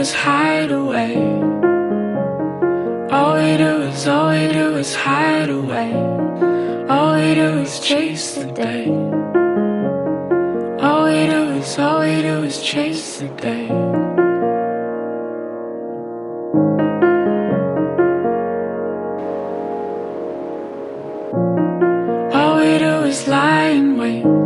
is hide away. All we do is hide away. All we do is chase the day. All we do is chase the day. All we do is lie in wait.